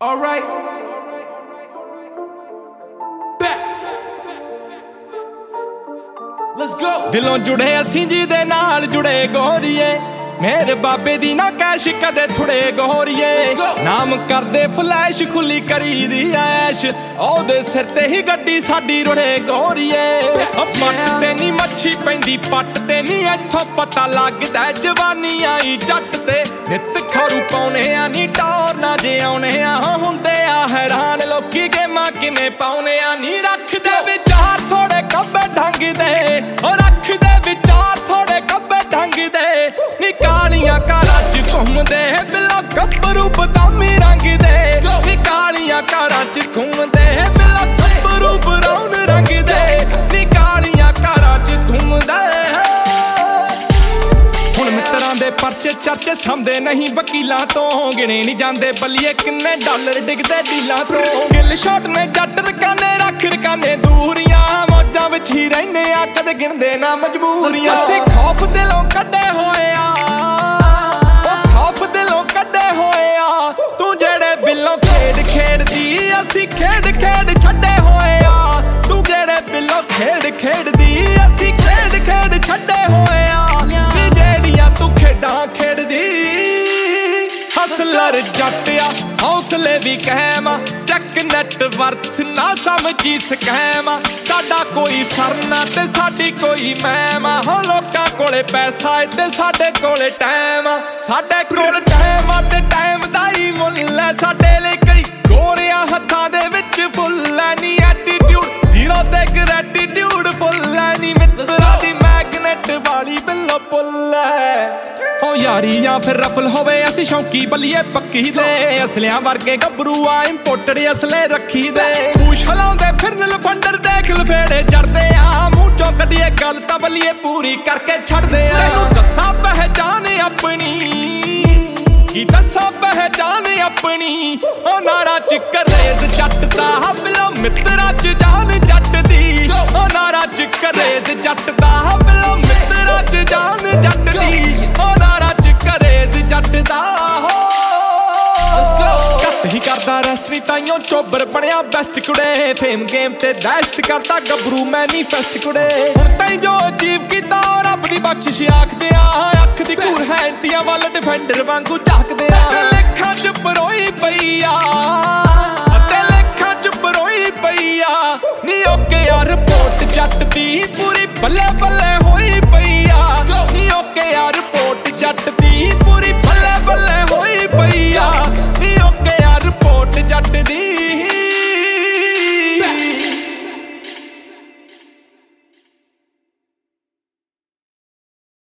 Alright. Let's go. ਦਿਲੋਂ ਜੁੜੇ ਅਸੀਂ ਜੀ ਦੇ ਨਾਲ ਜੁੜੇ ਗੋਰੀਏ, ਮੇਰੇ ਬਾਬੇ ਦੀ ਨਾ ਕੈਸ਼ ਕਦੇ ਥੁੜੇ ਗੋਰੀਏ। ਨਾਮ ਕਰਦੇ ਫਲੈਸ਼ ਖੁੱਲੀ ਕਰੀ ਦੀ ਐਸ਼, ਉਹਦੇ ਸਿਰ ਤੇ ਹੀ ਗੱਡੀ ਸਾਡੀ ਰੁੜੇ ਗੋਰੀਏ। ਪੱਟ ਤੇ ਨੀ ਮੱਛੀ ਪੈਂਦੀ ਪੱਟ ਤੇ ਨੀ, ਇੱਥੋਂ ਪਤਾ ਲੱਗਦਾ ਜਵਾਨੀ ਆਈ ਜੱਟ ਤੇ। ਨਿੱਤ ਖਰੂ ਪਾਉਣੇ ਆ ਨੀ ਟੌਰ ਨਾ ਜੇ ਆਉਣੇ ਆ, ਹੁੰਦੇ ਆ ਹੈਰਾਨ ਲੋਕੀ ਗੇਮਾਂ ਕਿਵੇਂ ਪਾਉਣੇ ਆ ਨੀ। ਰੱਖਦੇ ਵਿਚਾਰ ਥੋੜੇ ਕੱਬੇ ਢੰਗ ਦੇ, ਉਹ ਰੱਖਦੇ ਵਿਚਾਰ ਥੋੜੇ ਕੱਬੇ ਢੰਗ ਦੇ ਨੀ। ਕਾਲੀਆਂ ਕਾਰਾਂ ਚ ਘੁੰਮਦੇ ਬਿੱਲੋ ਗੱਭਰੂ ਬਦਾਮੀ ਰੰਗ ਦੇ ਨੀ। ਕਾਲੀਆਂ ਕਾਰਾਂ ਚ ਘੁੰਮਦੇ ਬਿੱਲੋ ਗੱਭਰੂ ਬਰਾਊਨ ਰੰਗ ਦੇ ਨੀ। ਕਾਲੀਆਂ ਕਾਰਾਂ ਚ ਘੁੰਮਦੇ। ਹੁਣ ਮਿੱਤਰਾਂ ਦੇ ਪਰਚੇ ਚਰਚੇ ਸਮਝਦੇ ਨਹੀਂ ਵਕੀਲਾਂ ਤੋਂ, ਗਿਣੇ ਨਹੀਂ ਜਾਂਦੇ ਬੱਲੀਏ ਕਿੰਨੇ ਡਾਲਰ ਡਿੱਗਦੇ ਡੀਲਾਂ ਤੋਂ। ਗਿੱਲ ਸ਼ਾਟ ਨੇ ਜੱਟ ਰਕਾਨੇ ਰੱਖ ਰਕਾਨੇ ਦੂਰੀਆਂ, ਮੌਜਾਂ ਵਿੱਚ ਹੀ ਰਹਿੰਦੇ ਆ ਕਦੇ ਗਿਣਦੇ ਨਾ ਮਜਬੂਰੀਆਂ। ਅਸੀਂ ਖੌਫ ਦਿਲੋਂ ਕੱਢੇ ਹੋਏ ਆ, ਤੂੰ ਜਿਹੜੇ ਬਿੱਲੋਂ ਖੇਡ ਖੇਡਦੀ ਅਸੀਂ ਖੇਡ ਖੇਡ ਛੱਡੇ ਹੋਏ ਆ। ਤੂੰ ਜਿਹੜੇ ਬਿੱਲੋਂ ਖੇਡ ਖੇਡਦੀ ਅਸੀਂ ਖੇਡ ਖੇਡ ਛੱਡੇ ਹੋਏ ਆ ਨੀ। ਜਿਹੜੀਆਂ ਤੂੰ ਖੇਡਾਂ ਖੇਡਦੀ। ਹਸਲਰ ਜੱਟ ਆ ਹੌਸਲੇ ਵੀ ਕਹਿਮ ਆ, ਚੱਕ ਨੈਟ ਵਰਥ ਨਾ ਸਮਝੀ ਸਕੈਮ ਆ। ਸਾਡਾ ਕੋਈ ਸਰਨਾ ਤੇ ਸਾਡੀ ਕੋਈ ਮਹਿਮ ਆ, ਹੋ ਲੋਕਾਂ ਕੋਲੇ ਪੈਸਾ ਏ ਤੇ ਸਾਡੇ ਕੋਲੇ ਟਾਈਮ ਆ। ਸਾਡੇ ਕੋਲ ਟਾਈਮ ਆ ਤੇ ਟਾਈਮ ਦਾ ਹੀ ਮੁੱਲ ਐ, ਸਾਡੇ ਲਈ ਕਈ ਗੋਰਿਆਂ ਹੱਥਾਂ ਦੇ ਵਿੱਚ ਫੁੱਲ ਐ ਨੀ। ਐਟੀਟਿਊਡ ਜ਼ੀਰੋ ਤੇ ਗ੍ਰੈਟੀਟਿਊਡ ਫੁੱਲ ਐ ਨੀ। ਮਿੱਤਰਾਂ ਦੀ ਮੈਗਨੇਟ ਵਾਲੀ ਬਿੱਲੋ ਪੁੱਲ ਐ। ਹੋ ਯਾਰੀ ਜਾਂ ਫਿਰ ਰਫਲ ਹੋਵੇ ਅਸੀਂ ਸ਼ੌਂਕੀ ਬੱਲੀਏ ਪੱਕੀ ਦੇ। ਅਸਲਿਆਂ ਵਰਗੇ ਗੱਭਰੂ ਆ ਇੰਪੋਰਟਡ ਅਸਲੇ ਰੱਖੀ ਦੇ। ਪੂਛ ਹਲਾਉਂਦੇ ਫਿਰਨ ਲਫੰਡਰ ਦੇਖ ਲਫੇੜੇ ਜੜਦੇ ਆ, ਮੂੰਹ ਚੋਂ ਕੱਢੀਏ ਗੱਲ ਤਾਂ ਬੱਲੀਏ ਪੂਰੀ ਕਰਕੇ ਛੱਡਦੇ ਆ। ਤੈਨੂੰ ਦੱਸਾਂ ਪਹਿਚਾਨ ਆਪਣੀ, ਕੀ ਦੱਸਾਂ ਪਹਿਚਾਨ ਆਪਣੀ। ਉਹ ਨਾਰਾ ਚ ਕਰੇਜ਼ ਜੱਟ ਦਾ ਬਿੱਲੋ ਮਿੱਤਰਾਂ ਚ ਜਾਨ ਜੱਟ ਦੀ। ਉਹ ਨਾਰਾ ਚ ਕਰੇਜ਼ ਜੱਟ ਦਾ ਬਿੱਲੋ ਮਿੱਤਰਾਂ ਚ ਜਾਨ ਜੱਟ ਦੀ। ਉਹ ਨਾਰਾ ਚ ਕਰੇਜ਼ ਜੱਟ ਦਾ ਘੱਟ ਹੀ ਕਰਦਾ ਰੈਸਟਰੀ ਤਾਈਓ ਚੋਬਰ ਬਣਿਆ ਬੈਸਟ ਕੁੜੇ। ਫੇਮ ਗੇਮ ਤੇ ਦਹਿਸ਼ਤ ਕਰਦਾ ਗੱਭਰੂ ਮੈਨੀਫੈਸਟ ਕੁੜੇ। ਹੁਣ ਤਾਈਂ ਜੋ ਅਚੀਵ ਕੀਤਾ ਰੱਬ ਦੀ ਬਖਸ਼ਿਸ਼ ਆਖਦੇ ਆ, ਅੱਖ ਦੀ ਘੂਰ ਹੈ ਇੰਡੀਆਂ ਵੱਲ ਡਿਫੈਂਡਰ ਵਾਂਗੂ ਝਾਕਦੇ ਆ। ਲੇਖਾਂ ਚ ਪਰੋਈ ਪਈ ਆ ਅਤੇ ਲੇਖਾਂ ਚ ਪਰੋਈ ਪਈ ਆ ਨੀ। ਓਕੇ ਆ ਰਿਪੋਰਟ ਜੱਟ ਦੀ ਪੂਰੀ ਬੱਲੇ ਬੱਲੇ